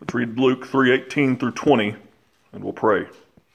Let's read Luke 3:18 through 20, and we'll pray.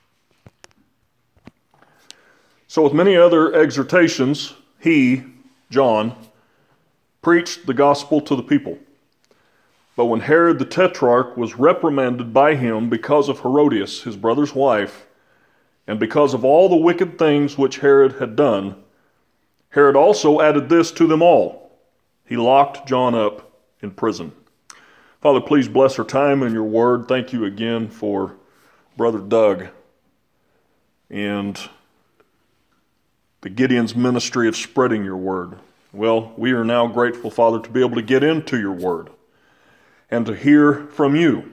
So with many other exhortations, he, John, preached the gospel to the people. But when Herod the Tetrarch was reprimanded by him because of Herodias, his brother's wife, and because of all the wicked things which Herod had done, Herod also added this to them all. He locked John up in prison. Father, please bless our time in your word. Thank you again for Brother Doug and the Gideon's ministry of spreading your word. Well, we are now grateful, Father, to be able to get into your word and to hear from you.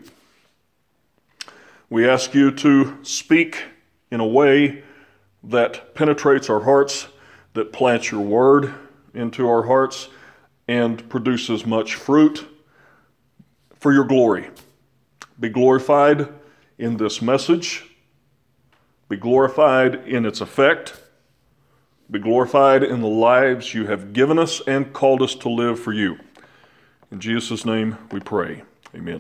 We ask you to speak in a way that penetrates our hearts, that plants your word into our hearts and produces much fruit for your glory. Be glorified in this message. Be glorified in its effect. Be glorified in the lives you have given us and called us to live for you. In Jesus' name we pray. Amen.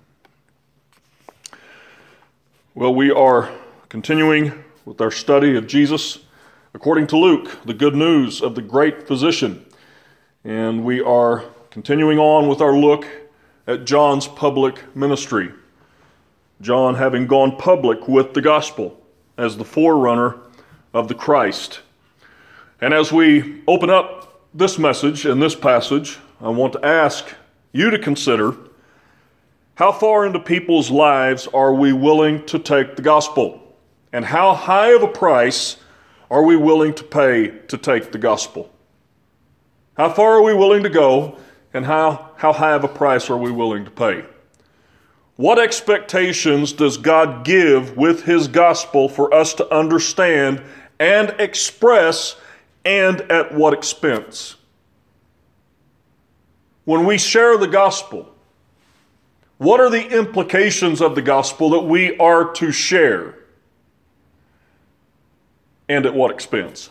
Well, we are continuing with our study of Jesus according to Luke, the good news of the great physician. And we are continuing on with our look at John's public ministry. John having gone public with the gospel as the forerunner of the Christ. And as we open up this message and this passage, I want to ask you to consider, how far into people's lives are we willing to take the gospel? And how high of a price are we willing to pay to take the gospel? How far are we willing to go, and how high of a price are we willing to pay? What expectations does God give with his gospel for us to understand and express, and at what expense? When we share the gospel, what are the implications of the gospel that we are to share? And at what expense?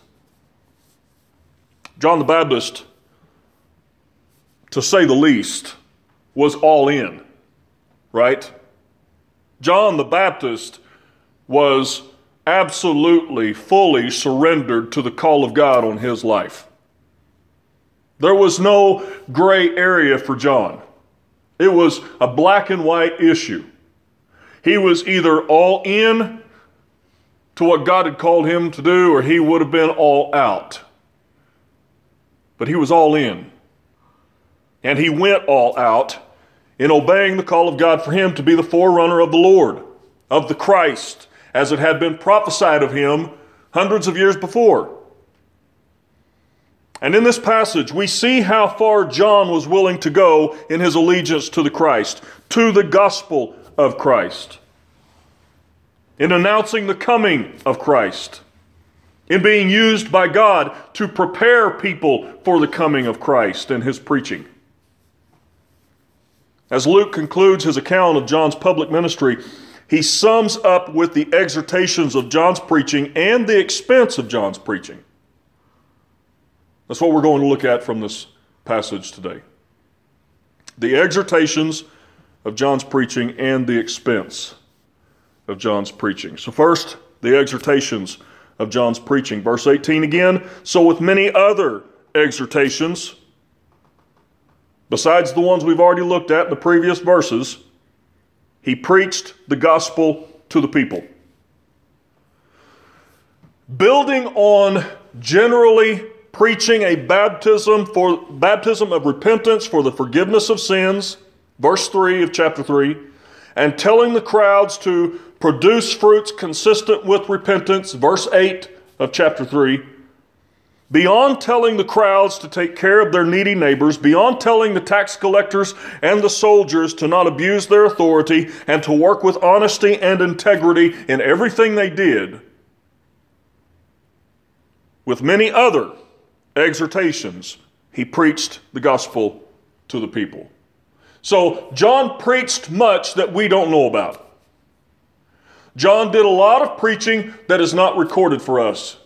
John the Baptist, to say the least, was all in, right? John the Baptist was absolutely, fully surrendered to the call of God on his life. There was no gray area for John. It was a black and white issue. He was either all in to what God had called him to do, or he would have been all out. But he was all in. And he went all out in obeying the call of God for him to be the forerunner of the Lord, of the Christ, as it had been prophesied of him hundreds of years before. And in this passage, we see how far John was willing to go in his allegiance to the Christ, to the gospel of Christ, in announcing the coming of Christ, in being used by God to prepare people for the coming of Christ and his preaching. As Luke concludes his account of John's public ministry, he sums up with the exhortations of John's preaching and the expense of John's preaching. That's what we're going to look at from this passage today. The exhortations of John's preaching and the expense of John's preaching. So first, the exhortations of John's preaching. Verse 18 again, so with many other exhortations, besides the ones we've already looked at in the previous verses, he preached the gospel to the people. Building on generally preaching a baptism of repentance for the forgiveness of sins, verse 3 of chapter 3, and telling the crowds to produce fruits consistent with repentance, verse 8 of chapter 3, beyond telling the crowds to take care of their needy neighbors, beyond telling the tax collectors and the soldiers to not abuse their authority and to work with honesty and integrity in everything they did, with many other exhortations, he preached the gospel to the people. So John preached much that we don't know about. John did a lot of preaching that is not recorded for us.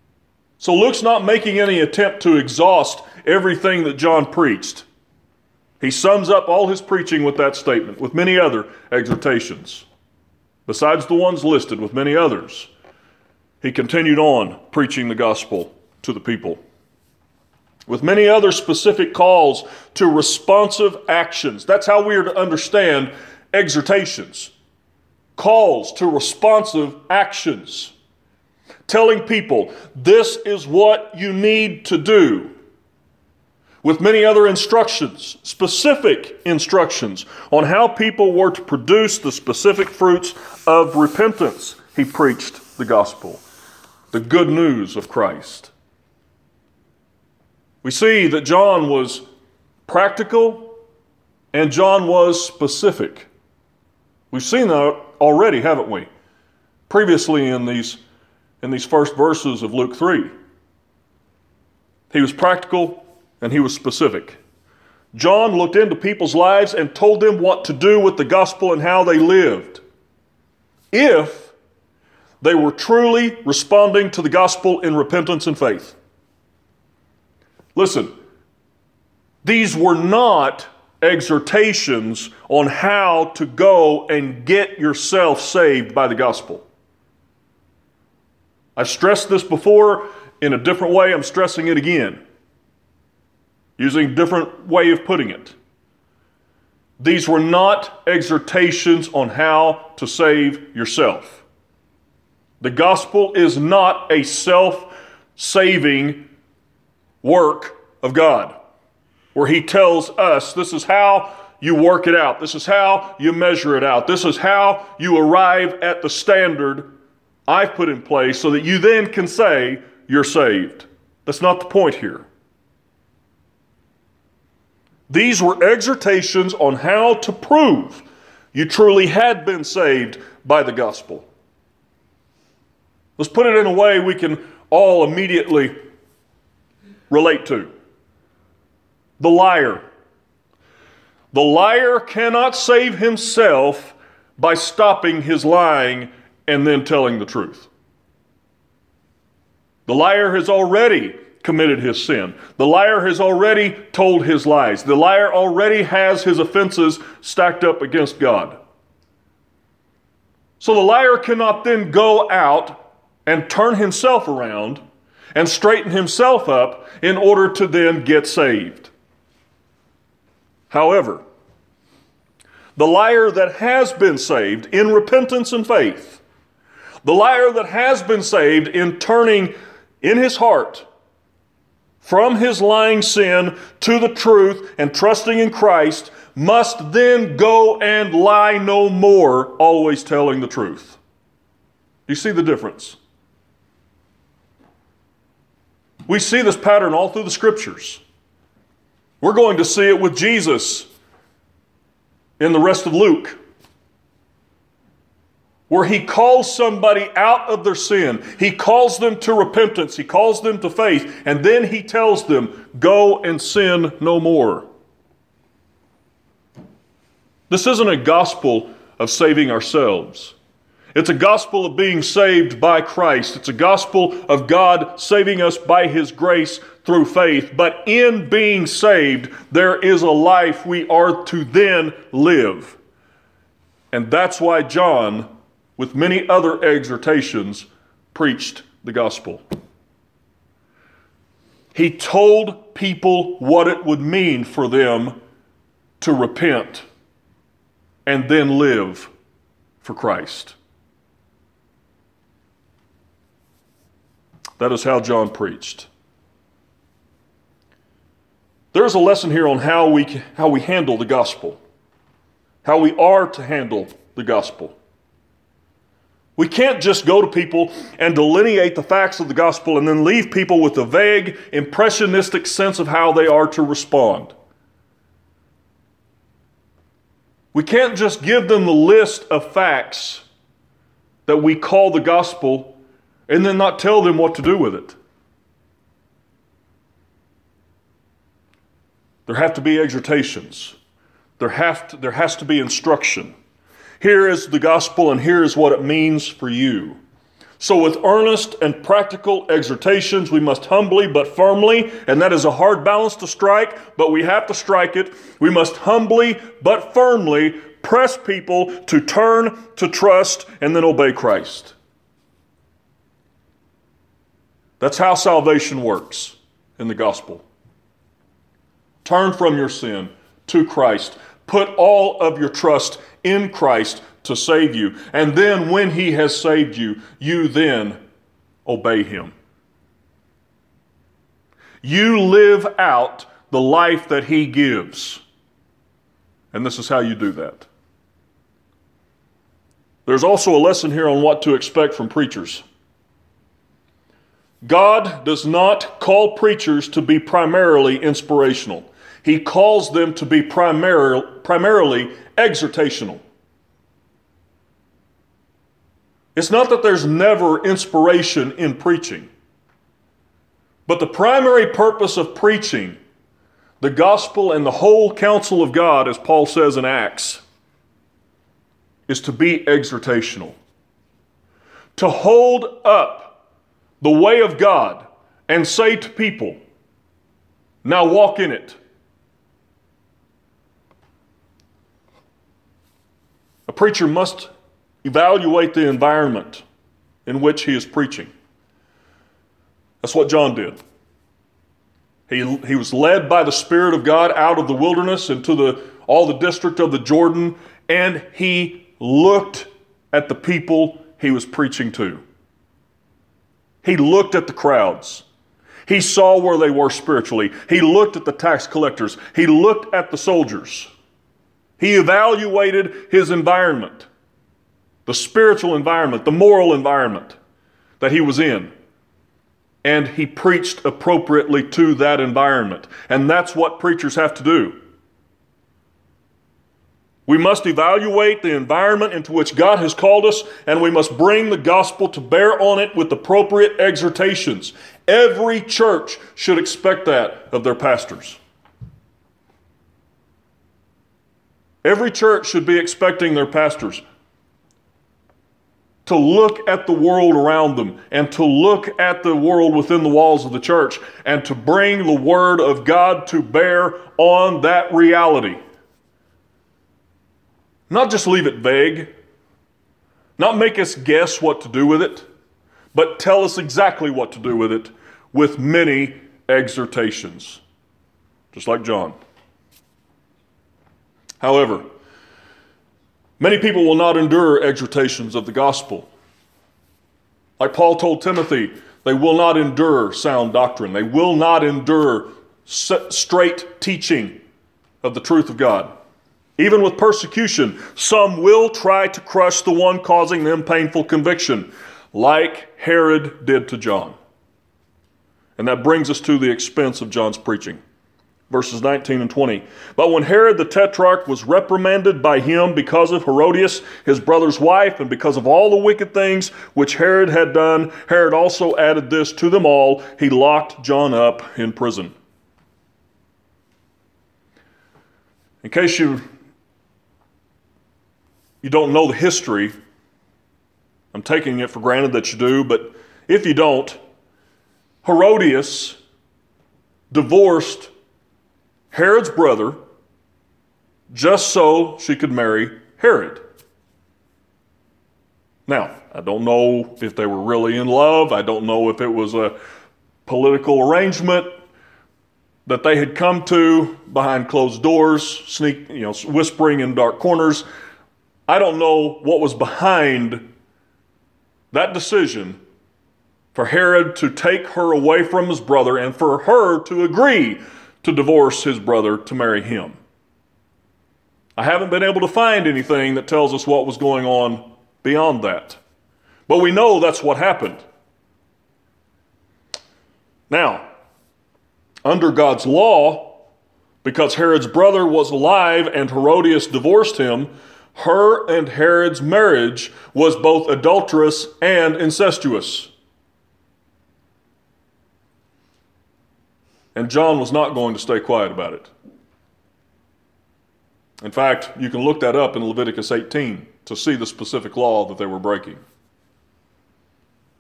So Luke's not making any attempt to exhaust everything that John preached. He sums up all his preaching with that statement, with many other exhortations. Besides the ones listed, with many others, he continued on preaching the gospel to the people. With many other specific calls to responsive actions. That's how we are to understand exhortations. Calls to responsive actions. Telling people, this is what you need to do. With many other instructions, specific instructions on how people were to produce the specific fruits of repentance. He preached the gospel, the good news of Christ. We see that John was practical and John was specific. We've seen that already, haven't we? Previously in these first verses of Luke 3. He was practical and he was specific. John looked into people's lives and told them what to do with the gospel and how they lived, if they were truly responding to the gospel in repentance and faith. Listen, these were not exhortations on how to go and get yourself saved by the gospel. I've stressed this before in a different way. I'm stressing it again, using a different way of putting it. These were not exhortations on how to save yourself. The gospel is not a self-saving work of God, where he tells us this is how you work it out. This is how you measure it out. This is how you arrive at the standard I've put in place so that you then can say you're saved. That's not the point here. These were exhortations on how to prove you truly had been saved by the gospel. Let's put it in a way we can all immediately relate to. The liar. The liar cannot save himself by stopping his lying and then telling the truth. The liar has already committed his sin. The liar has already told his lies. The liar already has his offenses stacked up against God. So the liar cannot then go out and turn himself around and straighten himself up in order to then get saved. However, the liar that has been saved in repentance and faith, the liar that has been saved in turning in his heart from his lying sin to the truth and trusting in Christ, must then go and lie no more, always telling the truth. You see the difference? We see this pattern all through the scriptures. We're going to see it with Jesus in the rest of Luke, where he calls somebody out of their sin. He calls them to repentance. He calls them to faith. And then he tells them, go and sin no more. This isn't a gospel of saving ourselves. It's a gospel of being saved by Christ. It's a gospel of God saving us by his grace through faith. But in being saved, there is a life we are to then live. And that's why John, with many other exhortations, preached the gospel. He told people what it would mean for them to repent and then live for Christ. That is how John preached. There is a lesson here on how we handle the gospel, how we are to handle the gospel. We can't just go to people and delineate the facts of the gospel and then leave people with a vague, impressionistic sense of how they are to respond. We can't just give them the list of facts that we call the gospel and then not tell them what to do with it. There have to be exhortations. There has to be instruction. Here is the gospel and here is what it means for you. So with earnest and practical exhortations, we must humbly but firmly, and that is a hard balance to strike, but we have to strike it. We must humbly but firmly press people to turn, to trust, and then obey Christ. That's how salvation works in the gospel. Turn from your sin to Christ. Put all of your trust in Christ to save you. And then when he has saved you, you then obey him. You live out the life that he gives. And this is how you do that. There's also a lesson here on what to expect from preachers. God does not call preachers to be primarily inspirational. He calls them to be primarily exhortational. It's not that there's never inspiration in preaching, but the primary purpose of preaching the gospel and the whole counsel of God, as Paul says in Acts, is to be exhortational. To hold up the way of God and say to people, now walk in it. A preacher must evaluate the environment in which he is preaching. That's what John did. He was led by the Spirit of God out of the wilderness into all the district of the Jordan, and he looked at the people he was preaching to. He looked at the crowds. He saw where they were spiritually. He looked at the tax collectors. He looked at the soldiers. He evaluated his environment, the spiritual environment, the moral environment that he was in. And he preached appropriately to that environment. And that's what preachers have to do. We must evaluate the environment into which God has called us, and we must bring the gospel to bear on it with appropriate exhortations. Every church should expect that of their pastors. Every church should be expecting their pastors to look at the world around them and to look at the world within the walls of the church and to bring the word of God to bear on that reality. Not just leave it vague, not make us guess what to do with it, but tell us exactly what to do with it with many exhortations, just like John. However, many people will not endure exhortations of the gospel. Like Paul told Timothy, they will not endure sound doctrine. They will not endure straight teaching of the truth of God. Even with persecution, some will try to crush the one causing them painful conviction, like Herod did to John. And that brings us to the expense of John's preaching. Verses 19 and 20. But when Herod the Tetrarch was reprimanded by him because of Herodias, his brother's wife, and because of all the wicked things which Herod had done, Herod also added this to them all. He locked John up in prison. In case you don't know the history, I'm taking it for granted that you do, but if you don't, Herodias divorced Herod's brother just so she could marry Herod. Now, I don't know if they were really in love. I don't know if it was a political arrangement that they had come to behind closed doors, whispering in dark corners. I don't know what was behind that decision for Herod to take her away from his brother and for her to agree to divorce his brother to marry him. I haven't been able to find anything that tells us what was going on beyond that. But we know that's what happened. Now, under God's law, because Herod's brother was alive and Herodias divorced him, her and Herod's marriage was both adulterous and incestuous. And John was not going to stay quiet about it. In fact, you can look that up in Leviticus 18 to see the specific law that they were breaking.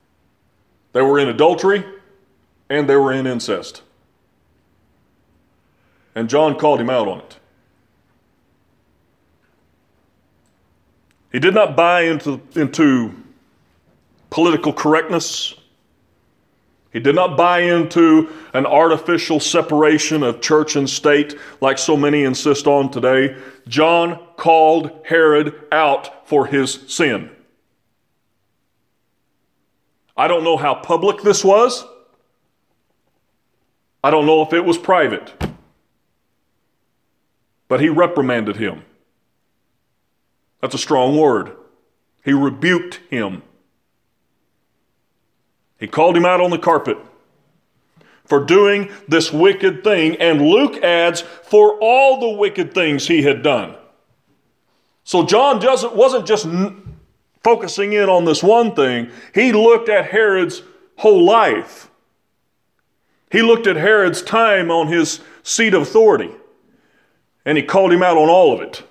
They were in adultery and they were in incest. And John called him out on it. He did not buy into political correctness. He did not buy into an artificial separation of church and state like so many insist on today. John called Herod out for his sin. I don't know how public this was. I don't know if it was private. But he reprimanded him. That's a strong word. He rebuked him. He called him out on the carpet for doing this wicked thing, and Luke adds, for all the wicked things he had done. So John wasn't just focusing in on this one thing. He looked at Herod's whole life. He looked at Herod's time on his seat of authority, and he called him out on all of it.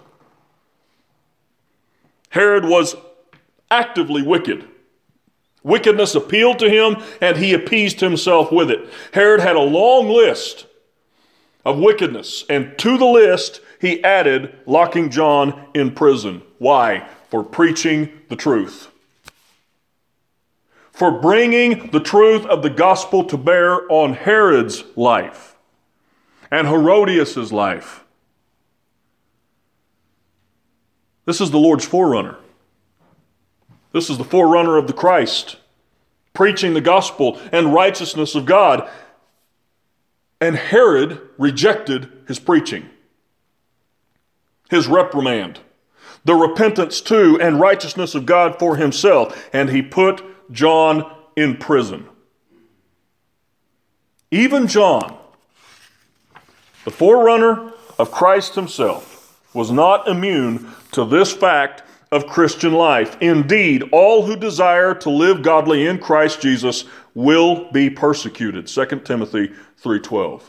Herod was actively wicked. Wickedness appealed to him, and he appeased himself with it. Herod had a long list of wickedness, and to the list he added locking John in prison. Why? For preaching the truth. For bringing the truth of the gospel to bear on Herod's life and Herodias' life. This is the Lord's forerunner. This is the forerunner of the Christ, preaching the gospel and righteousness of God. And Herod rejected his preaching, his reprimand, the repentance to and righteousness of God for himself, and he put John in prison. Even John, the forerunner of Christ himself, was not immune to this fact of Christian life. Indeed, all who desire to live godly in Christ Jesus will be persecuted. 2 Timothy 3:12.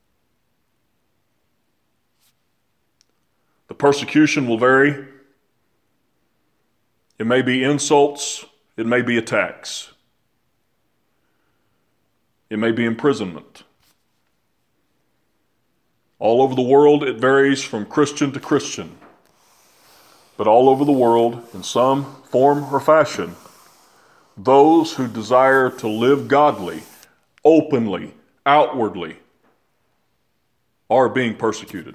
The persecution will vary. It may be insults. It may be attacks. It may be imprisonment. All over the world, it varies from Christian to Christian. But all over the world, in some form or fashion, those who desire to live godly, openly, outwardly, are being persecuted.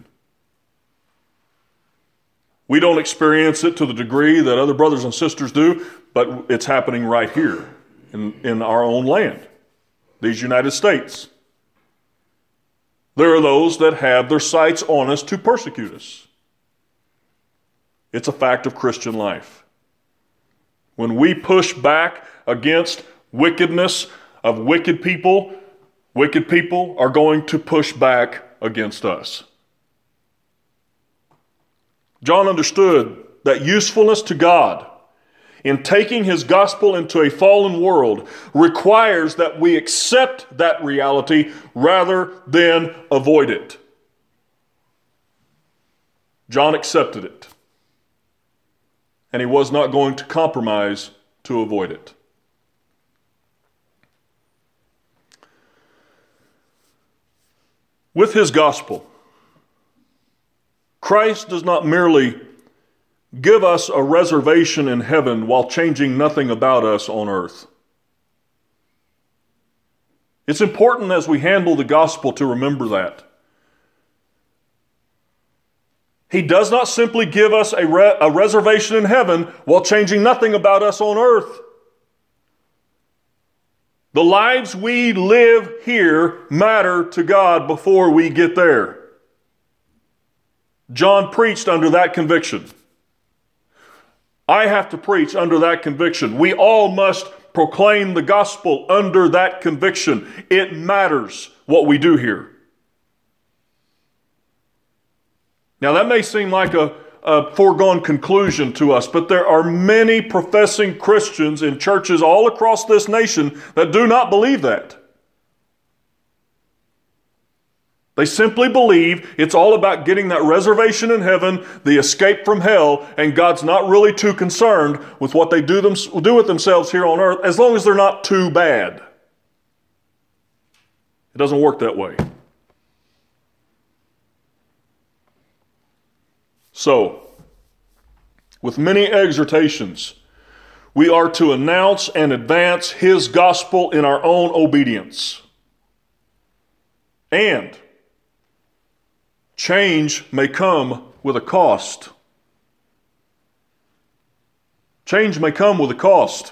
We don't experience it to the degree that other brothers and sisters do, but it's happening right here in our own land, these United States. There are those that have their sights on us to persecute us. It's a fact of Christian life. When we push back against wickedness of wicked people are going to push back against us. John understood that usefulness to God in taking his gospel into a fallen world requires that we accept that reality rather than avoid it. John accepted it, and he was not going to compromise to avoid it. With his gospel, Christ does not merely give us a reservation in heaven while changing nothing about us on earth. It's important as we handle the gospel to remember that. He does not simply give us a reservation in heaven while changing nothing about us on earth. The lives we live here matter to God before we get there. John preached under that conviction. I have to preach under that conviction. We all must proclaim the gospel under that conviction. It matters what we do here. Now that may seem like a foregone conclusion to us, but there are many professing Christians in churches all across this nation that do not believe that. They simply believe it's all about getting that reservation in heaven, the escape from hell, and God's not really too concerned with what they do with themselves here on earth, as long as they're not too bad. It doesn't work that way. So, with many exhortations, we are to announce and advance His gospel in our own obedience. And change may come with a cost. Change may come with a cost.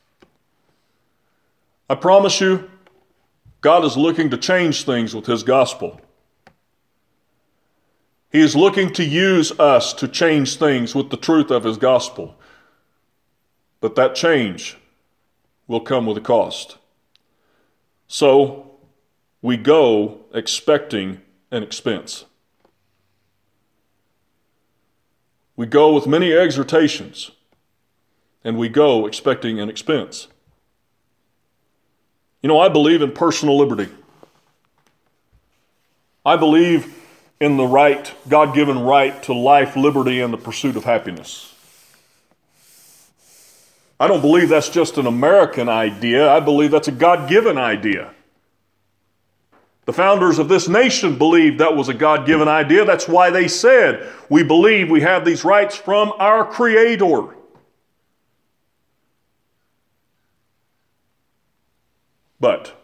I promise you, God is looking to change things with His gospel. He is looking to use us to change things with the truth of His gospel. But that change will come with a cost. So, we go expecting an expense. We go with many exhortations, and we go expecting an expense. You know, I believe in personal liberty. I believe in the right, God-given right to life, liberty, and the pursuit of happiness. I don't believe that's just an American idea. I believe that's a God-given idea. The founders of this nation believed that was a God-given idea. That's why they said, we believe we have these rights from our Creator. But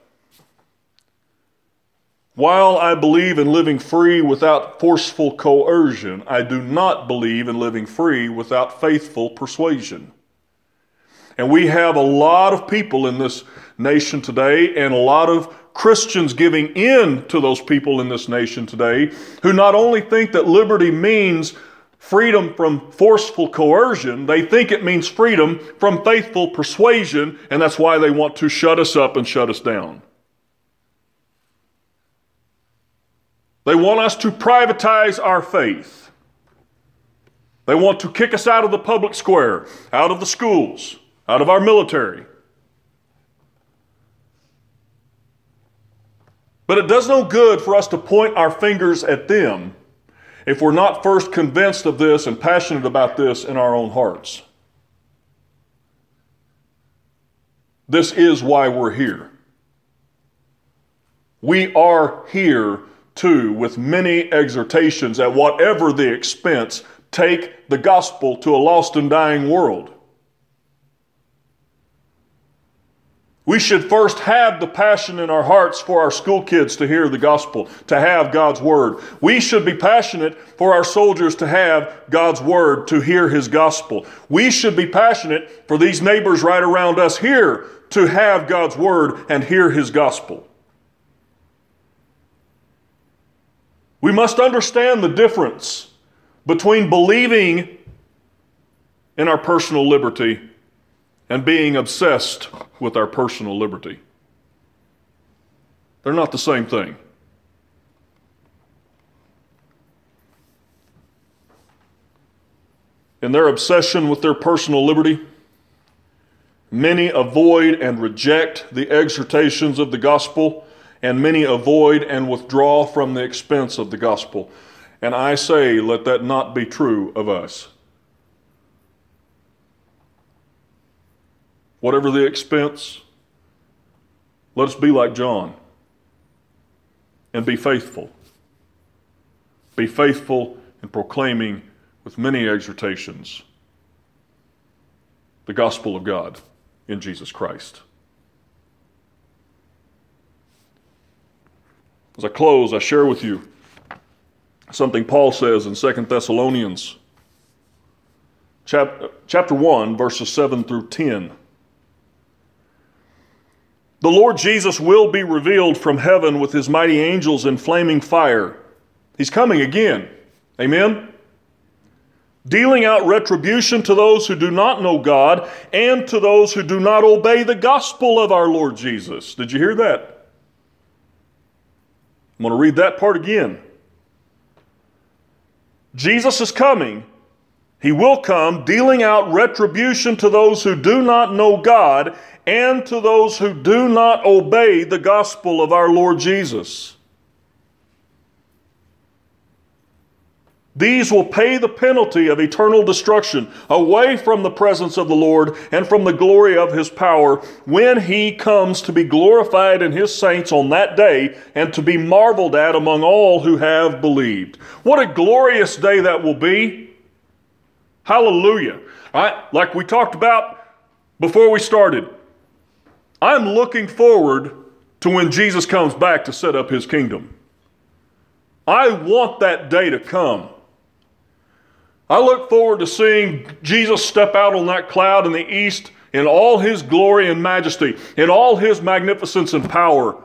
while I believe in living free without forceful coercion, I do not believe in living free without faithful persuasion. And we have a lot of people in this nation today, and a lot of Christians giving in to those people in this nation today, who not only think that liberty means freedom from forceful coercion, they think it means freedom from faithful persuasion, and that's why they want to shut us up and shut us down. They want us to privatize our faith. They want to kick us out of the public square, out of the schools, out of our military. But it does no good for us to point our fingers at them if we're not first convinced of this and passionate about this in our own hearts. This is why we're here. We are here too with many exhortations at whatever the expense, take the gospel to a lost and dying world. We should first have the passion in our hearts for our school kids to hear the gospel, to have God's word. We should be passionate for our soldiers to have God's word, to hear His gospel. We should be passionate for these neighbors right around us here to have God's word and hear His gospel. We must understand the difference between believing in our personal liberty and being obsessed with our personal liberty. They're not the same thing. In their obsession with their personal liberty, many avoid and reject the exhortations of the gospel, and many avoid and withdraw from the expense of the gospel. And I say, let that not be true of us. Whatever the expense, let us be like John and be faithful. Be faithful in proclaiming with many exhortations the gospel of God in Jesus Christ. As I close, I share with you something Paul says in 2 Thessalonians chapter 1, verses 7 through 10. The Lord Jesus will be revealed from heaven with His mighty angels in flaming fire. He's coming again. Amen? Dealing out retribution to those who do not know God and to those who do not obey the gospel of our Lord Jesus. Did you hear that? I'm going to read that part again. Jesus is coming. He will come, dealing out retribution to those who do not know God and to those who do not obey the gospel of our Lord Jesus. These will pay the penalty of eternal destruction away from the presence of the Lord and from the glory of his power when he comes to be glorified in his saints on that day and to be marveled at among all who have believed. What a glorious day that will be. Hallelujah. All right, like we talked about before we started, I'm looking forward to when Jesus comes back to set up his kingdom. I want that day to come. I look forward to seeing Jesus step out on that cloud in the east in all his glory and majesty, in all his magnificence and power.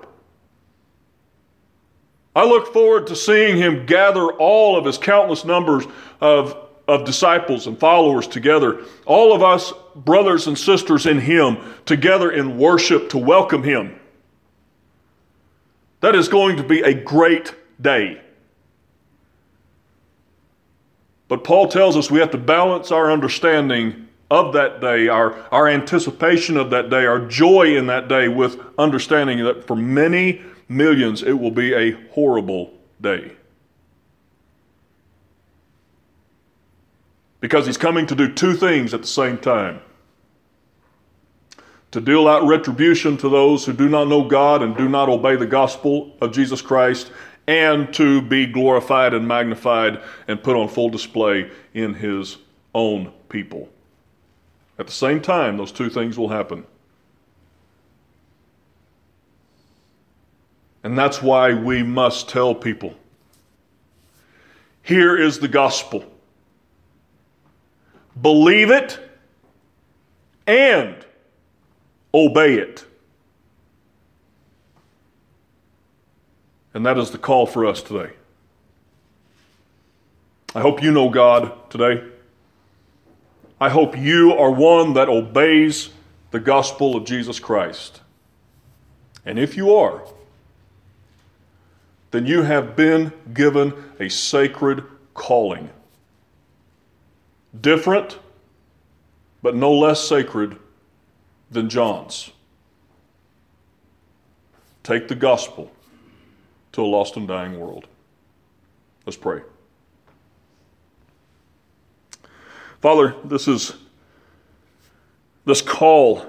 I look forward to seeing him gather all of his countless numbers of disciples and followers together, all of us brothers and sisters in him together in worship to welcome him. That is going to be a great day. But Paul tells us we have to balance our understanding of that day, our anticipation of that day, our joy in that day with understanding that for many millions it will be a horrible day. Because he's coming to do two things at the same time. To deal out retribution to those who do not know God and do not obey the gospel of Jesus Christ, and to be glorified and magnified and put on full display in his own people. At the same time, those two things will happen. And that's why we must tell people, here is the gospel. Believe it and obey it. And that is the call for us today. I hope you know God today. I hope you are one that obeys the gospel of Jesus Christ. And if you are, then you have been given a sacred calling. Different, but no less sacred than John's. Take the gospel to a lost and dying world. Let's pray. Father, this call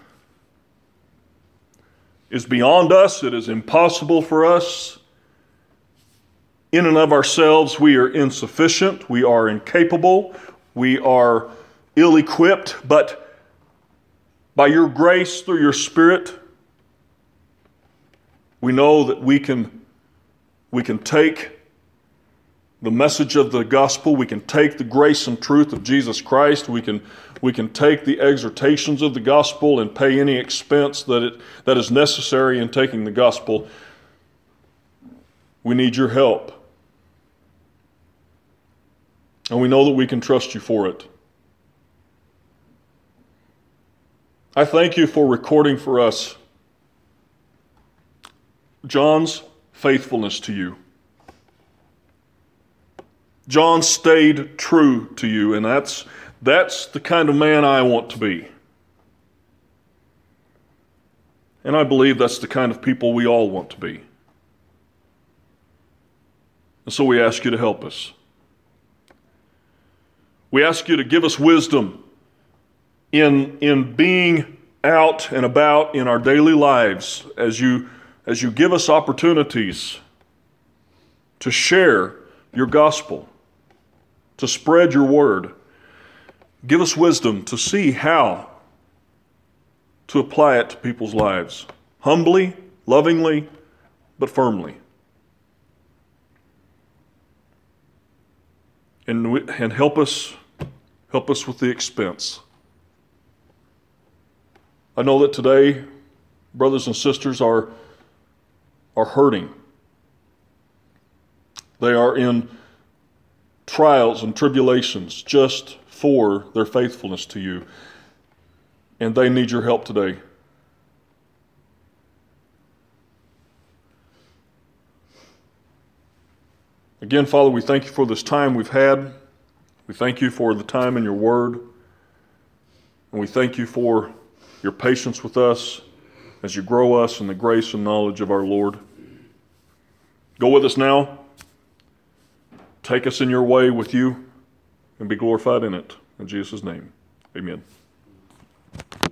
is beyond us. It is impossible for us. In and of ourselves, we are insufficient. We are incapable. We are ill-equipped. But by your grace, through your Spirit, we know that we can take the message of the gospel. We can take the grace and truth of Jesus Christ. We can take the exhortations of the gospel and pay any expense that is necessary in taking the gospel. We need your help. And we know that we can trust you for it. I thank you for recording for us John's faithfulness to you. John stayed true to you, and that's the kind of man I want to be. And I believe that's the kind of people we all want to be. And so we ask you to help us. We ask you to give us wisdom in being out and about in our daily lives as you give us opportunities to share your gospel, to spread your word. Give us wisdom to see how to apply it to people's lives, humbly, lovingly, but firmly. And help us with the expense. I know that today, brothers and sisters are hurting. They are in trials and tribulations just for their faithfulness to you. And they need your help today. Again, Father, we thank you for this time we've had. We thank you for the time in your word. And we thank you for your patience with us as you grow us in the grace and knowledge of our Lord. Go with us now. take us in your way with you and be glorified in it. In Jesus' name, amen.